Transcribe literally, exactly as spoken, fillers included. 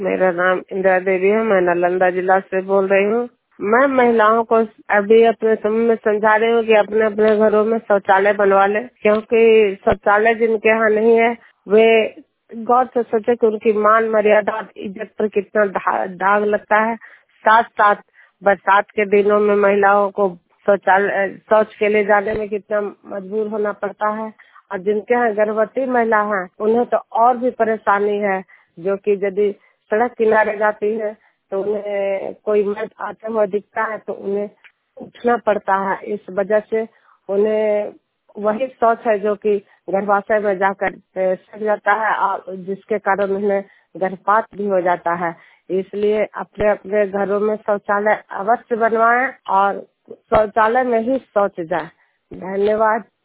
मेरा नाम इंदिरा देवी है। मैं नालंदा जिला से बोल रही हूँ। मैं महिलाओं को अभी अपने समय में समझा रही हूँ कि अपने अपने घरों में शौचालय बनवा ले, क्योंकि शौचालय जिनके यहाँ नहीं है वे गौर से सोचे कि उनकी मान मर्यादा और इज्जत पर कितना दाग लगता है। साथ साथ बरसात के दिनों में महिलाओं को शौचालय शौच के लिए जाने में कितना मजबूर होना पड़ता है। और जिनके यहाँ गर्भवती महिला है उन्हें तो और भी परेशानी है, जो कि यदि सड़क किनारे जाती है तो उन्हें कोई मर्द आते हुए दिखता है तो उन्हें उठना पड़ता है। इस वजह से उन्हें वही शौच है जो कि गर्भाशय में जाकर सड़ जाता है और जिसके कारण उन्हें गर्भपात भी हो जाता है। इसलिए अपने अपने घरों में शौचालय अवश्य बनवाएं और शौचालय में ही शौच जाए। धन्यवाद।